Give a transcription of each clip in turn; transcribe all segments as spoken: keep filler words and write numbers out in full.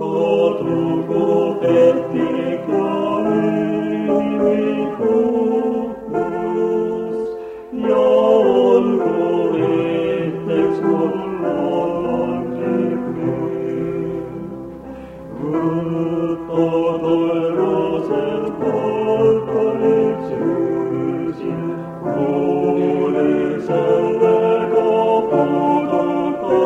kadugu pettika õnnikukus ja olgu etteks mul vallandlik nüüd. Võta toerasel palkalit süüsin, kuuli sellega puuduta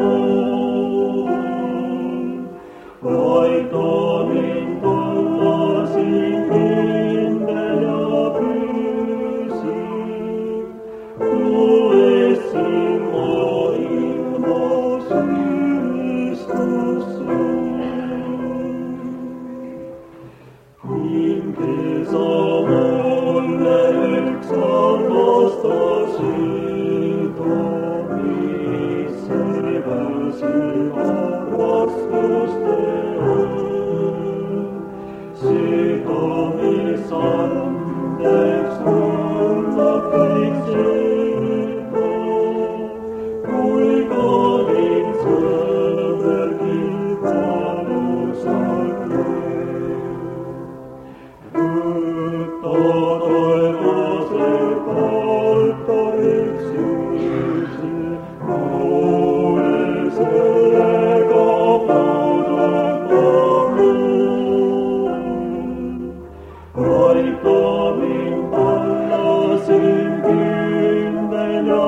mul. Aita mind olla siin kindel ja püsiv, luues siin maailmas Kristus suur. Hinge sa mulle üks armastas süda, mis segasid raskuste öö. Süda, mis andeks murrab kõik seda, kui ka mind sõbergi valusalt lööb. Võta taevasel kaltarit süüsi, kuule sellega puuduta mul. Aita mind olla siin kindel ja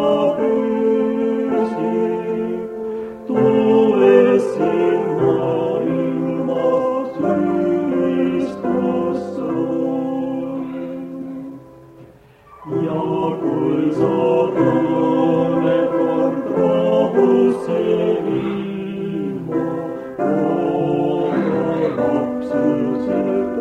püsiv, tuues siin maailmas Kristus suur. Ja kui sa tunned kord rahusse viima, oma lapsuselt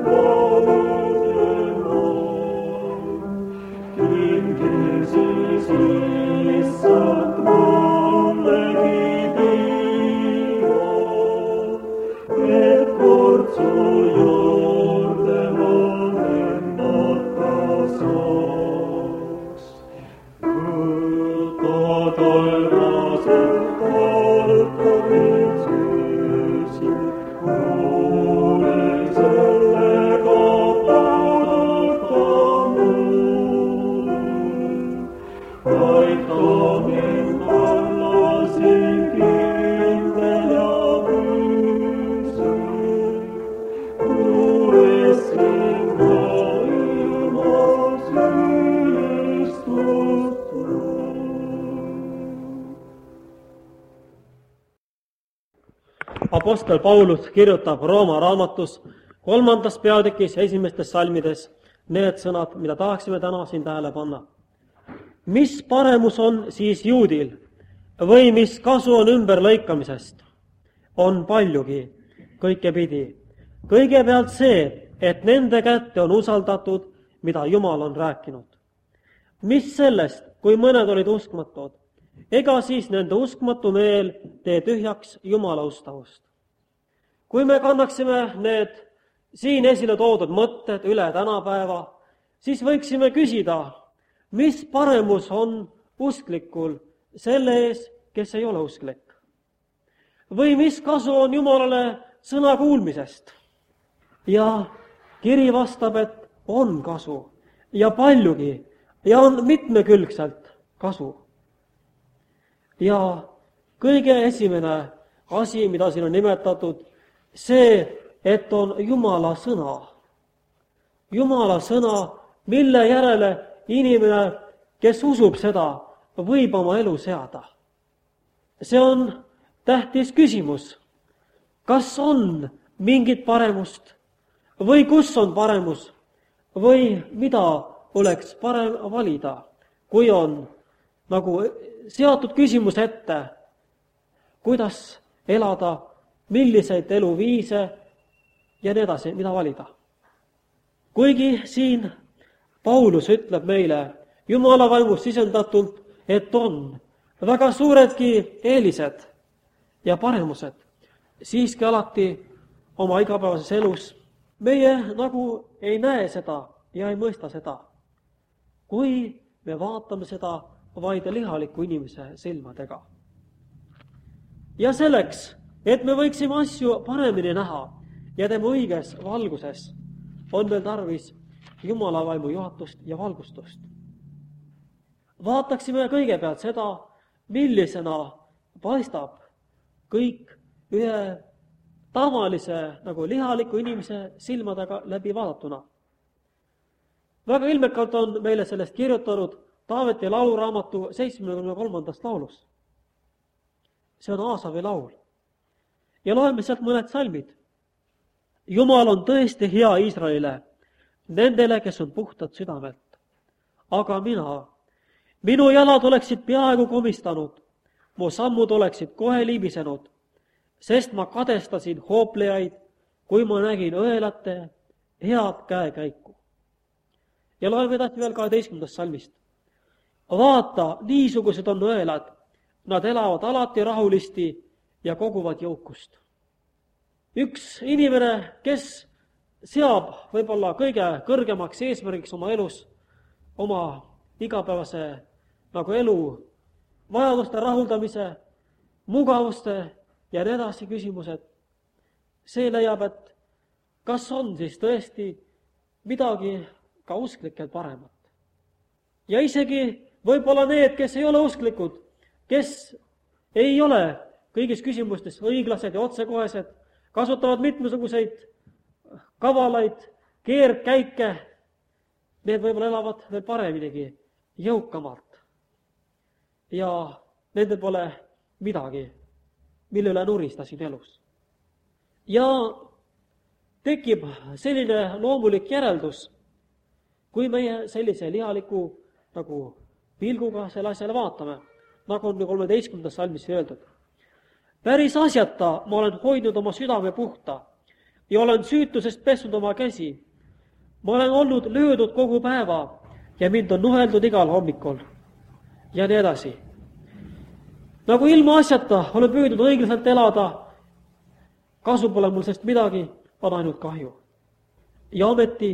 valudemaal, kingi siis issand mullegi tiiva, et kord su juurde ma lennata saaks. Võta taevasel kalkarit süüsi, kuule sellega puuduta mul. Aita mind olla siin kindel ja püsiv, luues siin maailmas Kristust suur. Apostel Paulus kirjutab Rooma raamatus kolmandas peatükis esimestes salmides need sõnad, mida tahaksime täna siin tähele panna. Mis paremus on siis juudil või mis kasu on ümberlõikamisest? On paljugi, kõike pidi. Kõigepealt see, et nende kätte on usaldatud, mida Jumal on rääkinud. Mis sellest, kui mõned olid uskmatud? Ega siis nende uskmatu meel tee tühjaks Jumala ustavust. Kui me kannaksime need siin esile toodud mõtted üle tänapäeva, siis võiksime küsida, mis paremus on usklikul selle ees, kes ei ole usklik? Või mis kasu on Jumalale sõna kuulmisest? Ja kiri vastab, et on kasu ja paljugi ja on mitmekülgselt kasu. Ja kõige esimene asi, mida siin on nimetatud, see, et on Jumala sõna. Jumala sõna, mille järele inimene, kes usub seda, võib oma elu seada. See on tähtis küsimus. Kas on mingit paremust või kus on paremus või mida oleks parem valida, kui on nagu seatud küsimus ette, kuidas elada, milliseid eluviise ja nii edasi, mida valida. Kuigi siin Paulus ütleb meile Jumala vaimust sisendatult, et on väga suuredki eelised ja paremused, siiski alati oma igapäevases elus meie nagu ei näe seda ja ei mõista seda, kui me vaatame seda vaid lihaliku inimese silmadega. Ja selleks, et me võiksime asju paremini näha ja tema õiges valguses, on meil tarvis Jumala vaimu juhatust ja valgustust. Vaataksime kõigepealt seda, millisena paistab kõik ühe tavalise nagu lihaliku inimese silmadega läbi vaadatuna. Väga ilmekalt on meile sellest kirjutanud Taaveti lauluraamatu seitsmekümne kolmandast laulus. See on Aasavi laul. Ja loeme sealt mõned salmid. Jumal on tõesti hea Iisraelile, nendele, kes on puhtad südamelt. Aga mina, minu jalad oleksid peaaegu komistanud, mu sammud oleksid kohe libisenud, sest ma kadestasin hooplejaid, kui ma nägin õelate head käekäiku. Ja loeme edasi veel kaheteistkümnendast salmist. Vaata, niisugused on õelad, nad elavad alati rahulisti ja koguvad jõukust. Üks inimene, kes seab võib-olla kõige kõrgemaks eesmärgiks oma elus, oma igapäevase nagu elu vajaduste rahuldamise, mugavuste ja nii edasi küsimused. See leiab, et kas on siis tõesti midagi ka usklikel paremat. Ja isegi võib-olla need, kes ei ole usklikud, kes ei ole kõigis küsimustes õiglased ja otsekohesed, kasutavad mitmesuguseid kavalaid keerdkäike, need võib-olla elavad veel pareminigi, jõukamalt. Ja nendel pole midagi, mille üle nuristasin elus. Ja tekib selline loomulik järeldus, kui meie sellise lihaliku nagu pilguga selle asjale vaatame, nagu on kolmeteistkümnendas salmis öeldud. Päris asjata ma olen hoidnud oma südame puhta ja olen süütusest pesnud oma käsi. Ma olen olnud löödud kogu päeva ja mind on nuheldud igal hommikul. Ja nii edasi. Nagu ilma asjata olen püüdnud õiglaselt elada, kasu pole mul sest midagi, on ainult kahju. Ja ometi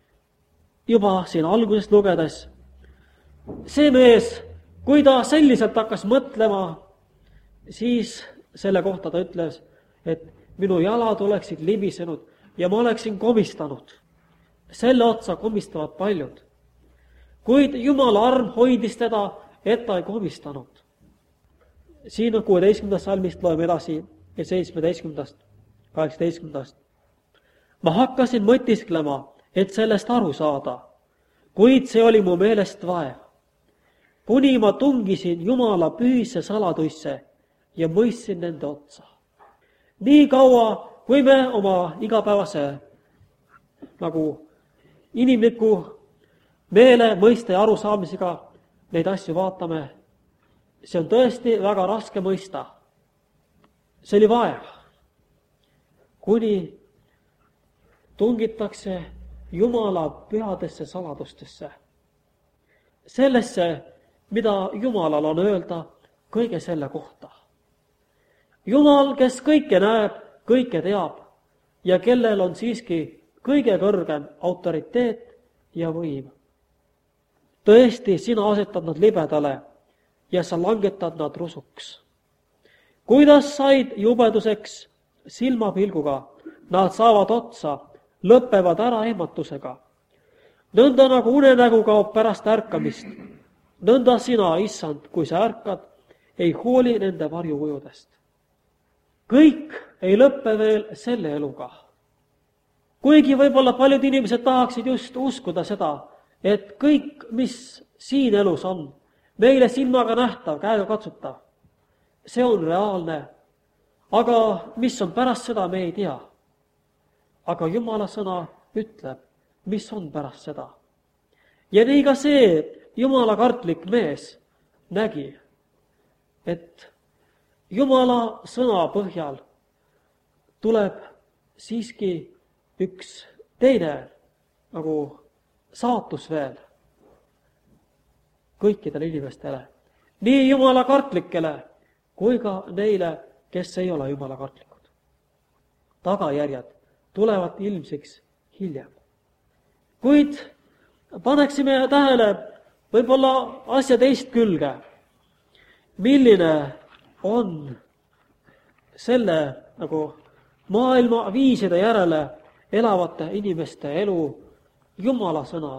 juba siin algusest lugedes, see mees, kui ta selliselt hakkas mõtlema, siis selle kohta ta ütles, et minu jalad oleksid libisenud ja ma oleksin komistanud. Selle otsa komistavad paljud. Kuid Jumala arm hoidis teda, et ta ei komistanud. Siin on kuueteistkümnendast salmist loeme edasi ja seitsmeteistkümnendast, kaheksateistkümnendast. Ma hakkasin mõtisklema, et sellest aru saada, kuid see oli mu meelest vaev. Kuni ma tungisin Jumala pühisse saladuisse ja mõistsin nende otsa. Nii kaua, kui me oma igapäevase nagu inimliku meele, mõiste ja arusaamisega neid asju vaatame, see on tõesti väga raske mõista. See oli vaev. Kuni tungitakse Jumala pühadesse saladustesse. Sellesse, mida Jumalal on öelda kõige selle kohta. Jumal, kes kõike näeb, kõike teab ja kellel on siiski kõige kõrgem autoriteet ja võim. Tõesti, sina asetad nad libedale ja sa langetad nad rusuks. Kuidas said jubeduseks silmapilguga, nad saavad otsa, lõpevad ära ehmatusega. Nõnda nagu unenägu kaob pärast ärkamist. Nõnda sina, issand, kui sa ärkad, ei hooli nende varjukujudest. Kõik ei lõppe veel selle eluga. Kuigi võib-olla paljud inimesed tahaksid just uskuda seda, et kõik, mis siin elus on, meile silmaga nähtav, käega katsutav, see on reaalne. Aga mis on pärast seda, me ei tea. Aga Jumala sõna ütleb, mis on pärast seda. Ja nii ka see Jumala kartlik mees nägi, et Jumala sõna põhjal tuleb siiski üks teine nagu saatus veel kõikidele inimestele. Nii Jumala kartlikele kui ka neile, kes ei ole Jumala kartlikud. Tagajärjed tulevad ilmsiks hiljem. Kuid paneksime tähele võib-olla asja teist külge. Milline on selle nagu maailma viiside järele elavate inimeste elu Jumala sõna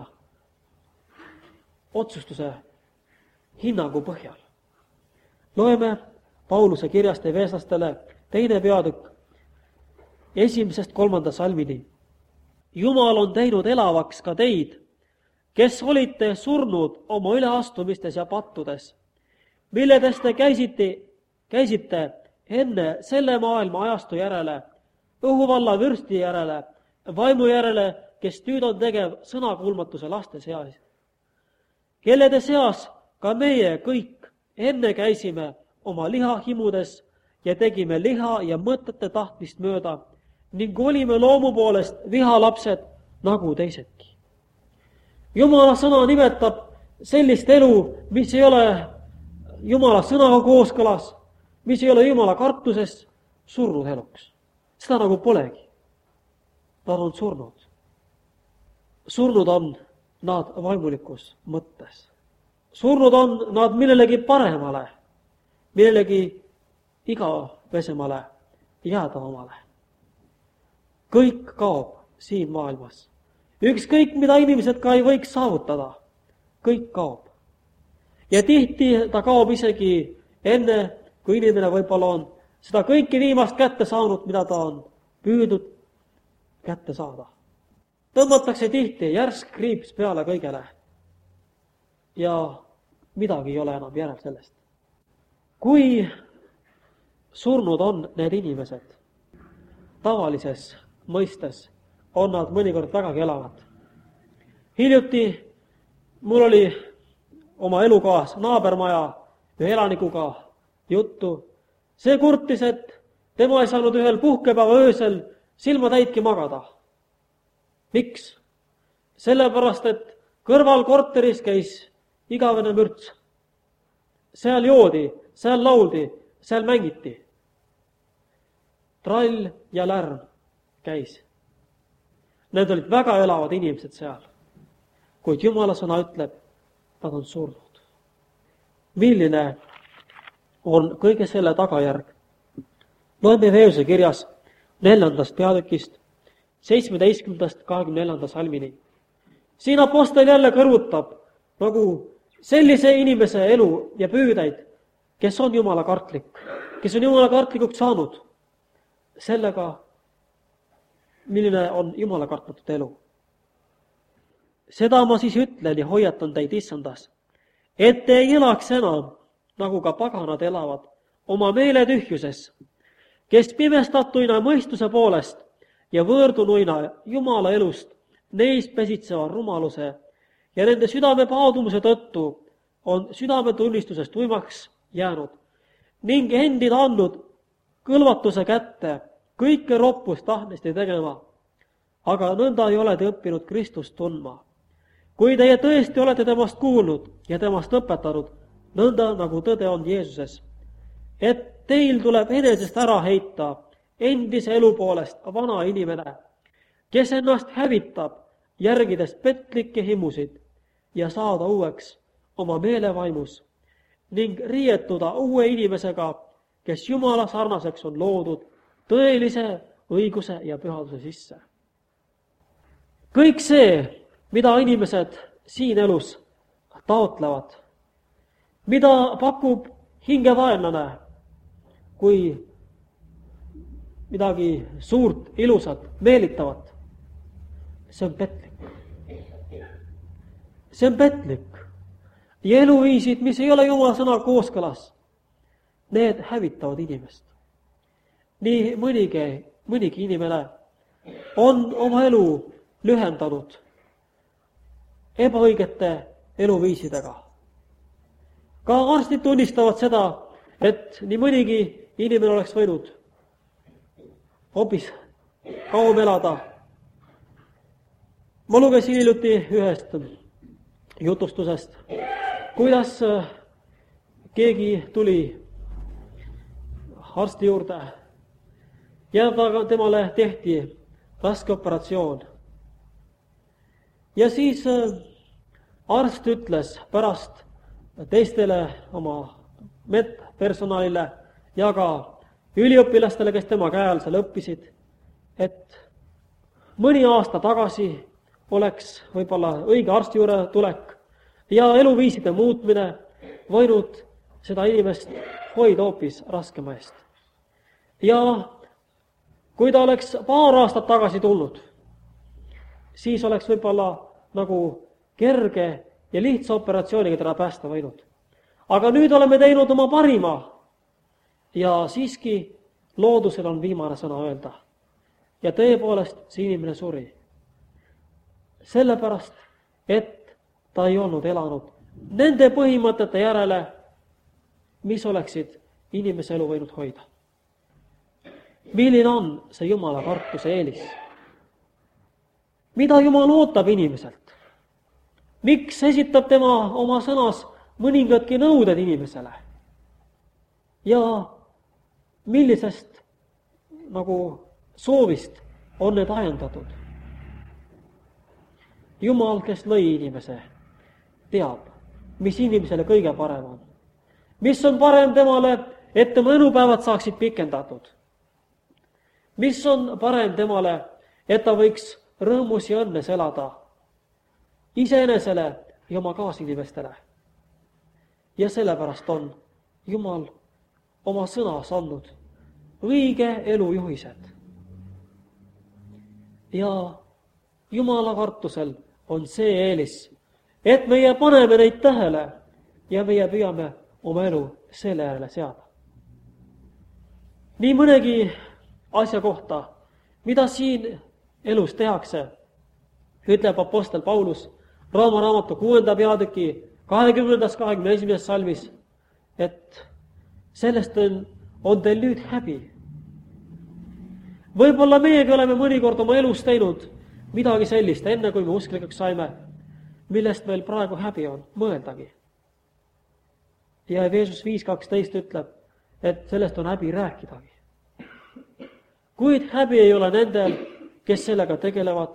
otsustuse hinnangu põhjal. Loeme Pauluse kirjast Efeslastele teine peatükk esimesest kolmanda salmini. Jumal on teinud elavaks ka teid, kes olite surnud oma üleastumistes ja pattudes, milledes te käisite, käisite enne selle maailma ajastu järele, õhuvalla vürsti järele, vaimu järele, kes nüüd on tegev sõnakuulmatuse laste seas, kellede seas ka meie kõik enne käisime oma lihahimudes ja tegime liha ja mõtete tahtmist mööda ning olime loomu poolest vihalapsed nagu teisedki. Jumala sõna nimetab sellist elu, mis ei ole Jumala sõnaga kooskõlas, mis ei ole Jumala kartuses, surnud eluks. Seda nagu polegi. Nad on surnud. Surnud on nad vaimulikus mõttes. Surnud on nad millelegi paremale, millelegi igavesemale, jäädavamale. Kõik kaob siin maailmas. Ükskõik, mida inimesed ka ei võiks saavutada, kõik kaob. Ja tihti ta kaob isegi enne, kui inimene võib-olla on seda kõike viimast kätte saanud, mida ta on püüdnud kätte saada. Tõmmatakse tihti järsk kriips peale kõigele ja midagi ei ole enam järel sellest. Kui surnud on need inimesed, tavalises mõistes on nad mõnikord vägagi elavad. Hiljuti mul oli oma elukohas naabermaja ühe elanikuga juttu. See kurtis, et tema ei saanud ühel puhkepäeva öösel silma täitki magada. Miks? Sellepärast, et kõrval korteris käis igavene mürts. Seal joodi, seal lauldi, seal mängiti. Trall ja lärm käis. Need olid väga elavad inimesed seal. Kuid Jumala sõna ütleb, nad on surnud. Milline on kõige selle tagajärg? Loeme Efeose kirjas neljandast peatükist, seitsmeteistkümnendast kahekümne neljanda salmini. Siin apostel jälle kõrvutab nagu sellise inimese elu ja püüdeid, kes on Jumala kartlik, kes on Jumala kartlikuks saanud, sellega, milline on Jumala kartmatut elu. Seda ma siis ütlen ja hoiatan teid issandas, et te ei elaks enam, nagu ka paganad elavad, oma meeletühjuses, kes pimestatuina mõistuse poolest ja võõrdunuina Jumala elust neis pesitseva rumaluse ja nende südame paadumuse tõttu on südametunnistusest uimaks jäänud ning endid andnud kõlvatuse kätte kõike roppust tahtmiste tegema, aga nõnda ei ole te õppinud Kristust tundma. Kui teie tõesti olete temast kuulnud ja temast õpetanud, nõnda nagu tõde on Jeesuses, et teil tuleb enesest ära heita endise elu poolest vana inimene, kes ennast hävitab, järgides petlikke himusid ja saada uueks oma meelevaimus ning riietuda uue inimesega, kes Jumala sarnaseks on loodud tõelise õiguse ja pühaduse sisse. Kõik see, mida inimesed siin elus taotlevad, mida pakub hingevaenlane, kui midagi suurt, ilusat, meelitavat, see on petlik. See on petlik. Ja eluviisid, mis ei ole Jumala sõna kooskõlas, need hävitavad inimest. Nii mõnigi, mõnigi inimene on oma elu lühendanud ebaõigete eluviisidega. Ka arstid tunnistavad seda, et nii mõnigi inimene oleks võinud hoopis kauem elada. Ma lugesin hiljuti ühest jutustusest, kuidas keegi tuli arsti juurde ja temale tehti raske operatsioon. Ja siis arst ütles pärast teistele oma medpersonalile ja ka üliõpilastele, kes tema käe all seal õppisid, et mõni aasta tagasi oleks võib-olla õige arsti juurde tulek ja eluviiside muutmine võinud seda inimest hoida hoopis raskema eest. Ja kui ta oleks paar aastat tagasi tulnud, siis oleks võib-olla nagu kerge ja lihtsa operatsiooniga teda päästa võinud. Aga nüüd oleme teinud oma parima ja siiski loodusel on viimane sõna öelda. Ja tõepoolest see inimene suri. Sellepärast, et ta ei olnud elanud nende põhimõtete järele, mis oleksid inimese elu võinud hoida. Milline on see Jumala kartuse eelis? Mida Jumal ootab inimeselt? Miks esitab tema oma sõnas mõningadki nõuded inimesele? Ja millisest nagu soovist on need ajendatud? Jumal, kes lõi inimese, teab, mis inimesele kõige parem on. Mis on parem temale, et tema elupäevad saaksid pikendatud? Mis on parem temale, et ta võiks rõõmus ja õnnes elada iseenesele ja oma kaasinimestele? Ja sellepärast on Jumal oma sõnas andnud õige elujuhised. Ja Jumala kartusel on see eelis, et meie paneme neid tähele ja meie püüame oma elu selle järele seada. Nii mõnegi asja kohta, mida siin elus tehakse, ütleb apostel Paulus Rooma raamatu kuuenda peatüki kahekümnendas kahekümne esimeses salmis, et sellest on, on teil nüüd häbi. Võib-olla meiegi oleme mõnikord oma elus teinud midagi sellist, enne kui me usklikuks saime, millest meil praegu häbi on, mõeldagi. Ja Efesus viis kaksteist ütleb, et sellest on häbi rääkidagi. Kuid häbi ei ole nendel, kes sellega tegelevad.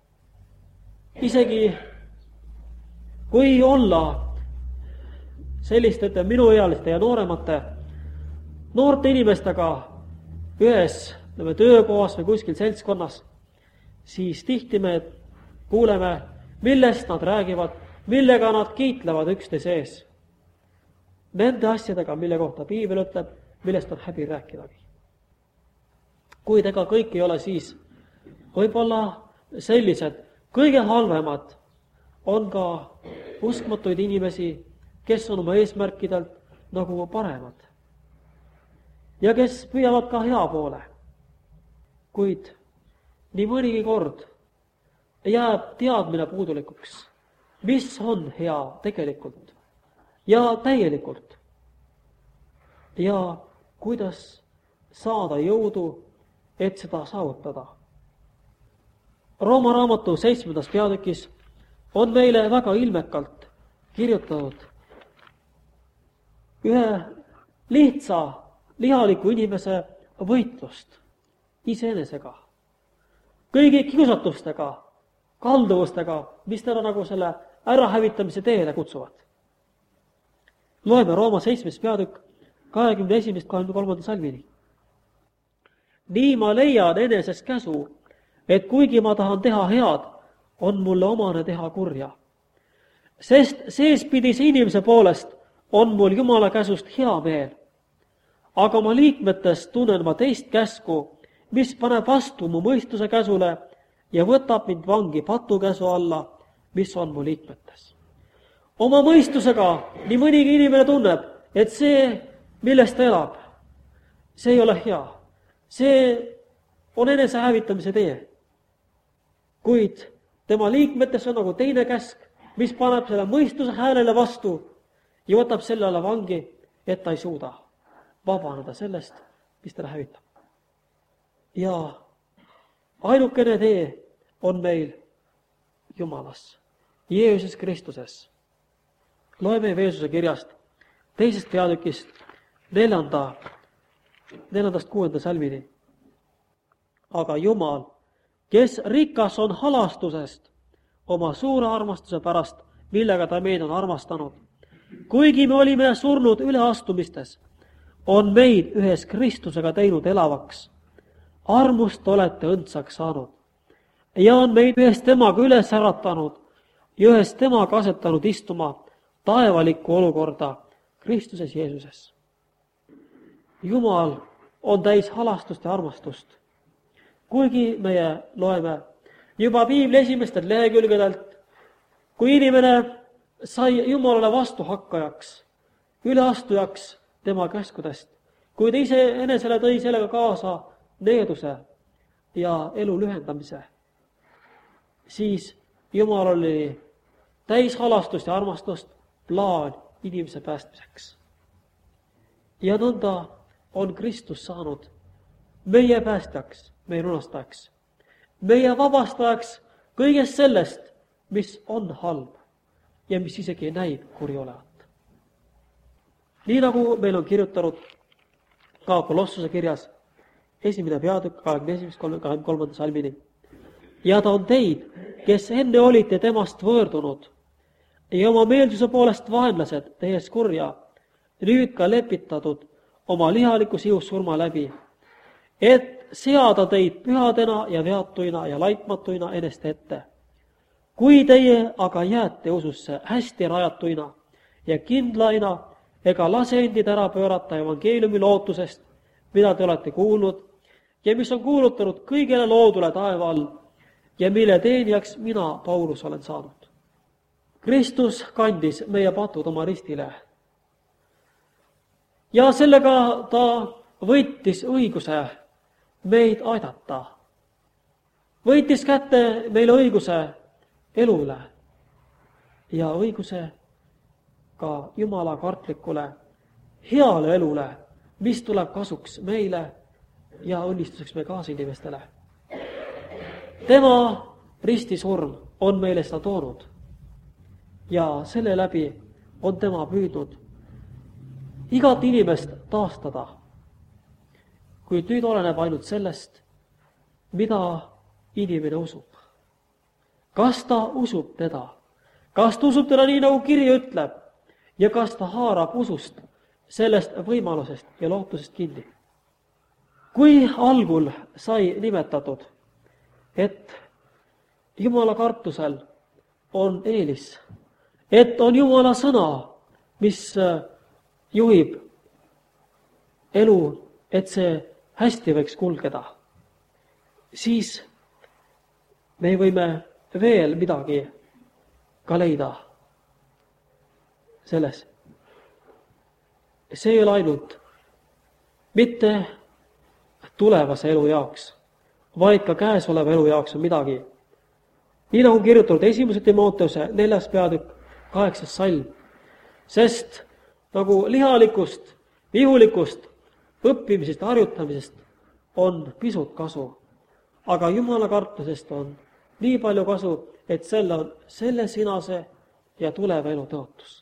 Isegi kui olla selliste, et minuealiste ja nooremate, noorte inimestega ühes töökohas või kuskil seltskonnas, siis tihti me kuuleme, millest nad räägivad, millega nad kiitlevad üksteise ees. Nende asjadega, mille kohta piibel ütleb, millest on häbi rääkidagi. Kuid ega kõik ei ole siis võib-olla sellised kõige halvemad on ka uskmatuid inimesi, kes on oma eesmärkidelt nagu paremad ja kes püüavad ka hea poole. Kuid nii mõnigi kord jääb teadmine puudulikuks, mis on hea tegelikult ja täielikult ja kuidas saada jõudu, et seda saavutada. Rooma raamatu seitsmendas peatükis on meile väga ilmekalt kirjutatud ühe lihtsa lihaliku inimese võitlust iseenesega, kõigi kiusatustega, kalduvustega, mis teda nagu selle ärahävitamise teele kutsuvad. Loeme Rooma seitsmes peatükk kahekümne esimesest kahekümne kolmanda salmini. Nii ma leian eneses käsu, et kuigi ma tahan teha head, on mulle omane teha kurja. Sest seespidise inimese poolest on mul Jumala käsust hea meel. Aga oma liikmetes tunnen ma teist käsku, mis paneb vastu mu mõistuse käsule ja võtab mind vangi patukäsu alla, mis on mu liikmetes. Oma mõistusega nii mõnigi inimene tunneb, et see, millest ta elab, see ei ole hea. See on enese hävitamise tee. Kuid tema liikmetes on nagu teine käsk, mis paneb selle mõistuse häälele vastu ja võtab sellele vangi, et ta ei suuda vabaneda sellest, mis ta hävitab. Ja ainukene tee on meil Jumalas, Jeesuses Kristuses. Loeme Jeesuse kirjast teisest peatükist neljanda neljandast kuuenda salmini. Aga Jumal, kes rikas on halastusest oma suure armastuse pärast, millega ta meid on armastanud, kuigi me olime surnud üleastumistes, on meid ühes Kristusega teinud elavaks. Armust olete õndsaks saanud ja on meid ühes temaga üles äratanud ja ühes temaga asetanud istuma taevalikku olukorda Kristuses Jeesuses. Jumal on täis halastust ja armastust. Kuigi meie loeme juba piibli esimestelt lehekülgedelt, kui inimene sai Jumalale vastuhakkajaks, üleastujaks tema käskudest, kui ta ise enesele tõi sellega kaasa needuse ja elu lühendamise, siis Jumal oli täis halastust ja armastust plaan inimese päästmiseks. Ja nõnda on Kristus saanud meie päästjaks, meie lunastajaks, meie vabastajaks kõigest sellest, mis on halb ja mis isegi näib kuri olevat. Nii nagu meil on kirjutanud ka Kolossuse kirjas esimene peatükk kahekümne esimesest kahekümne kolmanda salmini. Ja ta on teid, kes enne olite temast võõrdunud ja oma meelsuse poolest vaenlased tehes kurja, nüüd ka lepitatud oma lihaliku sihus surma läbi, et seada teid pühadena ja veatuina ja laitmatuina eneste ette. Kui teie aga jääte ususse hästi rajatuina ja kindlaina ega lase endid ära pöörata evangeeliumi lootusest, mida te olete kuulnud ja mis on kuulutanud kõigele loodule taeva all ja mille teenijaks mina, Paulus, olen saanud. Kristus kandis meie patud oma ristile ja sellega ta võitis õiguse meid aidata. Võitis kätte meile õiguse elule ja õiguse ka Jumala kartlikule heale elule, mis tuleb kasuks meile ja õnnistuseks meie kaasinimestele. Tema ristisurm on meile seda toonud ja selle läbi on tema püüdnud igat inimest taastada. Kuid nüüd oleneb ainult sellest, mida inimene usub. Kas ta usub teda? Kas ta usub teda nii, nagu kiri ütleb? Ja kas ta haarab usust sellest võimalusest ja lootusest kinni? Kui algul sai nimetatud, et Jumala kartusel on eelis, et on Jumala sõna, mis juhib elu, et see hästi võiks kulgeda, siis me võime veel midagi ka leida selles. See ei ole ainult mitte tulevase elu jaoks, vaid ka käesoleva elu jaoks on midagi. Nii nagu kirjutanud esimese Timoteuse neljas peatükk kaheksas salm, sest nagu lihalikust, vihulikust õppimisest, harjutamisest on pisut kasu, aga Jumala kartusest on nii palju kasu, et selle on selle sinase ja tuleva elu tõotus.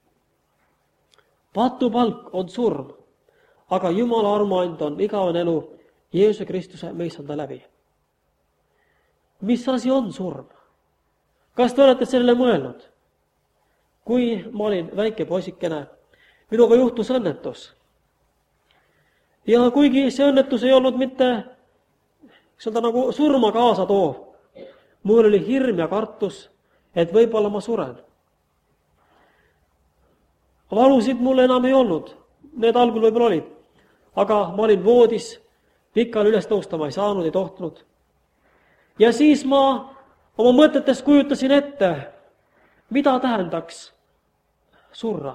Patupalk on surm, aga Jumala armuand on igavene elu Jeesuse Kristuse meissanda läbi. Mis asi on surm? Kas te olete sellele mõelnud? Kui ma olin väike poisikene, minuga juhtus õnnetus. Ja kuigi see õnnetus ei olnud mitte seda nagu surma kaasa toov, mul oli hirm ja kartus, et võib-olla ma suren. Valusid mul enam ei olnud, need algul võib-olla olid, aga ma olin voodis, pikal üles tõusta ma ei saanud, ei tohtinud. Ja siis ma oma mõtetes kujutasin ette, mida tähendaks surra.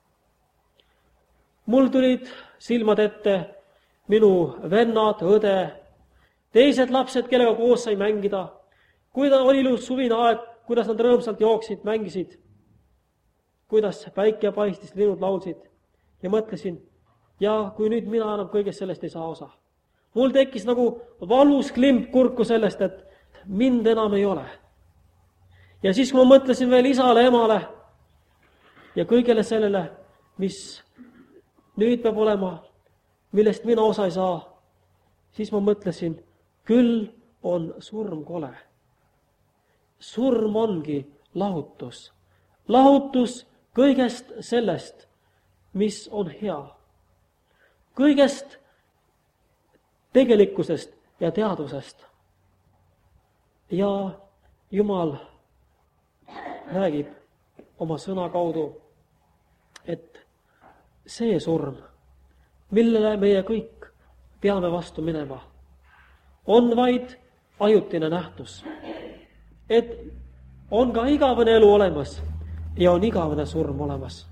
Mul tulid silmad ette minu vennad, õde, teised lapsed, kellega koos sai mängida, kui ta oli ilus suvine aeg, kuidas nad rõõmsalt jooksid, mängisid, kuidas päike paistis, linnud laulsid ja mõtlesin, ja kui nüüd mina enam kõigest sellest ei saa osa. Mul tekkis nagu valus klimp kurku sellest, et mind enam ei ole. Ja siis, kui ma mõtlesin veel isale, emale ja kõigele sellele, mis nüüd peab olema, millest mina osa ei saa, siis ma mõtlesin, küll on surm kole. Surm ongi lahutus. Lahutus kõigest sellest, mis on hea. kõigest tegelikkusest ja teadusest. Ja Jumal räägib oma sõna kaudu, et see surm, millele meie kõik peame vastu minema, on vaid ajutine nähtus. Et on ka igavene elu olemas ja on igavene surm olemas.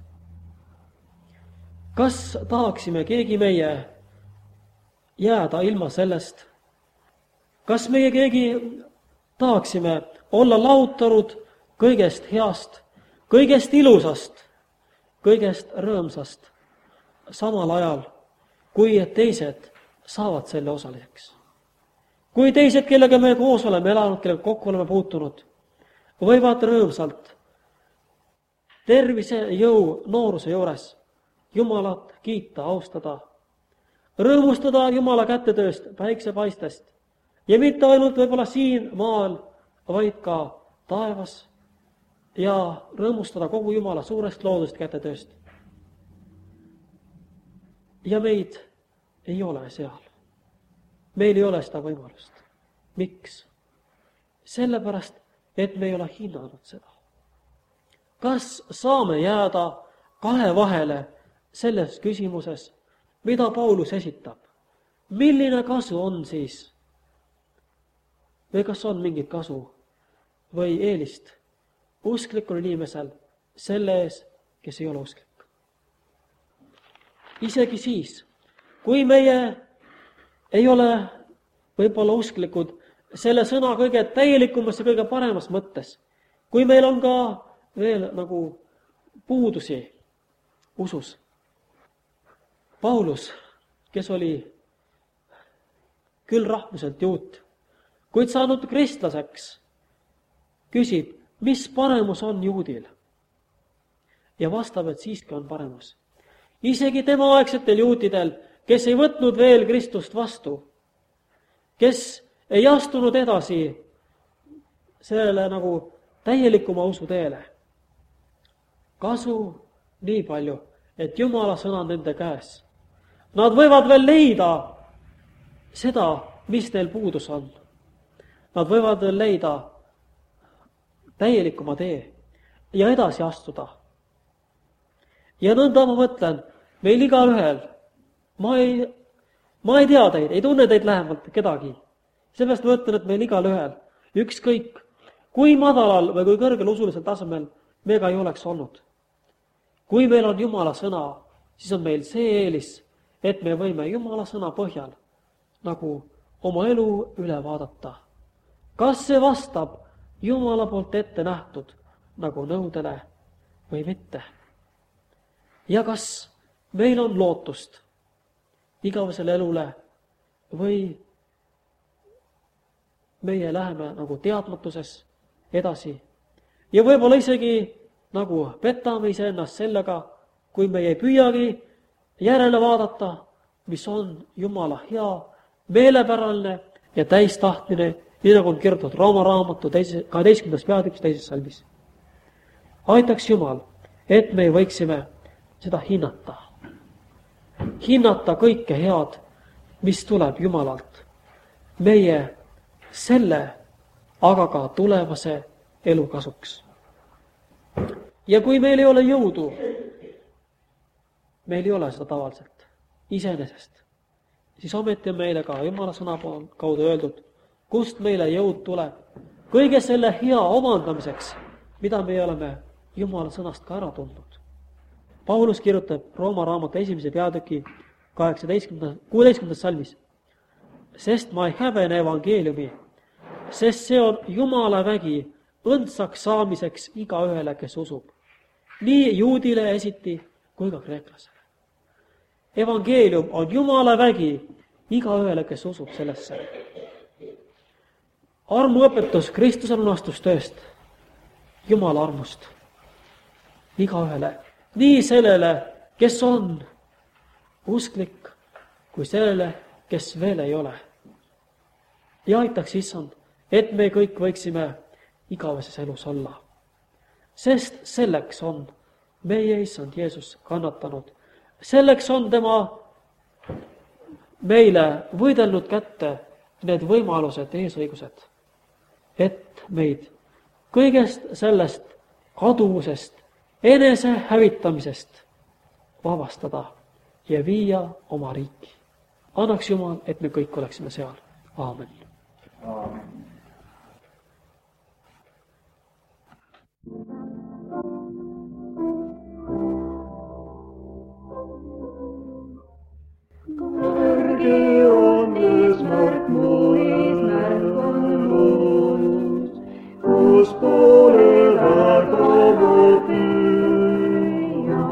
Kas tahaksime keegi meie jääda ilma sellest? Kas meie keegi tahaksime olla lahutatud kõigest heast, kõigest ilusast, kõigest rõõmsast, samal ajal, kui teised saavad selle osaliseks? Kui teised, kellega me koos oleme elanud, kellega kokku oleme puutunud, võivad rõõmsalt tervise, jõu, nooruse juures Jumalat kiita, austada, rõõmustada Jumala kätetööst, päiksepaistest ja mitte ainult võib-olla siin maal, vaid ka taevas ja rõõmustada kogu Jumala suurest loodust kätetööst. Ja meid ei ole seal. Meil ei ole seda võimalust. Miks? Sellepärast, et me ei ole hinnanud seda. Kas saame jääda kahe vahele selles küsimuses, mida Paulus esitab? Milline kasu on siis? Või kas on mingit kasu või eelist usklikul inimesel selle ees, kes ei ole usklik? Isegi siis, kui meie ei ole võib-olla usklikud selle sõna kõige täielikumas ja kõige paremas mõttes, kui meil on ka veel nagu puudusi usus. Paulus, kes oli küll rahvuselt juut, kuid saanud kristlaseks, küsib, mis paremus on juudil? Ja vastab, et siiski on paremus. Isegi tema aegsetel juutidel, kes ei võtnud veel Kristust vastu, kes ei astunud edasi sellele nagu täielikuma usu teele. Kasu nii palju, et Jumala sõna on nende käes. Nad võivad veel leida seda, mis neil puudus on. Nad võivad veel leida täielikuma tee ja edasi astuda. Ja nõnda ma mõtlen, meil igal ühel, ma ei, ma ei tea teid, ei tunne teid lähemalt kedagi. Sellest ma mõtlen, et meil igal ühel, ükskõik, kui madalal või kui kõrgel usulisel tasemel me ka ei oleks olnud. Kui meil on Jumala sõna, siis on meil see eelis, et me võime Jumala sõna põhjal nagu oma elu üle vaadata. Kas see vastab Jumala poolt ette nähtud nagu nõudele või mitte? Ja kas meil on lootust igavesele elule või meie läheme nagu teadmatuses edasi ja võib-olla isegi nagu petame iseennast sellega, kui me ei püüagi järele vaadata, mis on Jumala hea, meelepäraline ja täistahtmine, nii nagu on kirjutatud Rooma raamatu kaheteistkümnendas peatükis teises salmis. Aitaks Jumal, et me võiksime seda hinnata. Hinnata kõike head, mis tuleb Jumalalt. Meie selle, aga ka tulevase elu kasuks. Ja kui meil ei ole jõudu, meil ei ole seda tavaliselt, iseenesest, siis ometi on meile ka Jumala sõna kaudu öeldud, kust meile jõud tuleb kõige selle hea omandamiseks, mida me oleme Jumala sõnast ka ära tundnud. Paulus kirjutab Rooma raamatu esimese peatüki kuueteistkümnendas salmis. Sest ma ei hävene evangeeliumi, sest see on Jumala vägi õndsaks saamiseks iga ühele, kes usub. Nii juudile esiti kui ka kreeklasele. Evangeelium on Jumala vägi iga ühele, kes usub sellesse. Armuõpetus Kristuse lunastustööst, Jumala armust iga ühele. Nii sellele, kes on usklik, kui sellele, kes veel ei ole. Ja aitaks issand, et me kõik võiksime igaveses elus olla. Sest selleks on meie issand Jeesus kannatanud. Selleks on tema meile võidelnud kätte need võimalused, eesõigused, et meid kõigest sellest kadumusest, enese hävitamisest vabastada ja viia oma riiki. Annaks Jumal, et me kõik oleksime seal. Aamen. Aamen. Kõrge on eesmärk, mu eesmärk on loos, kus poole väga püüa.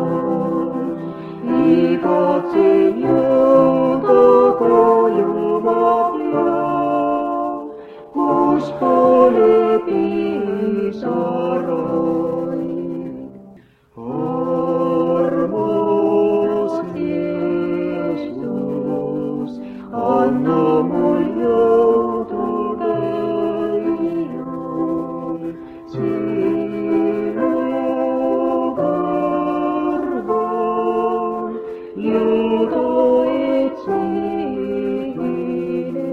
Igatsen jõuda koju ma tea, kus poole piisaroid. Armas Jeesus, anna mul jõudu käia sinu kõrval, jõuda et sihile.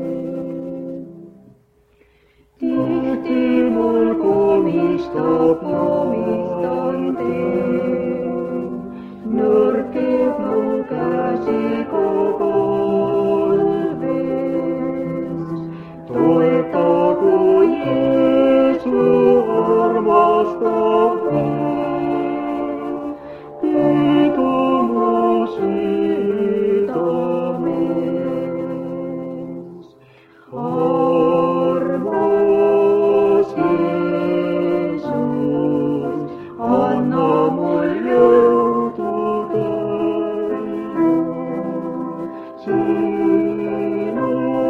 Tihti mul komistab, komistan teen, nõrkeb mul käsi kopolves. Toetagu Jeesu armastav veel, pidu mu südames. Armas Jeesus, anna mul jõudu käia sinu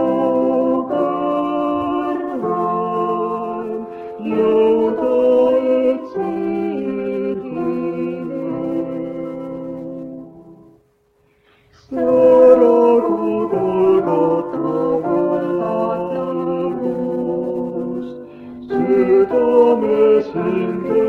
kõrval, jõuda et sihile. Säragu Golgata, Golgata kuus, südames hinge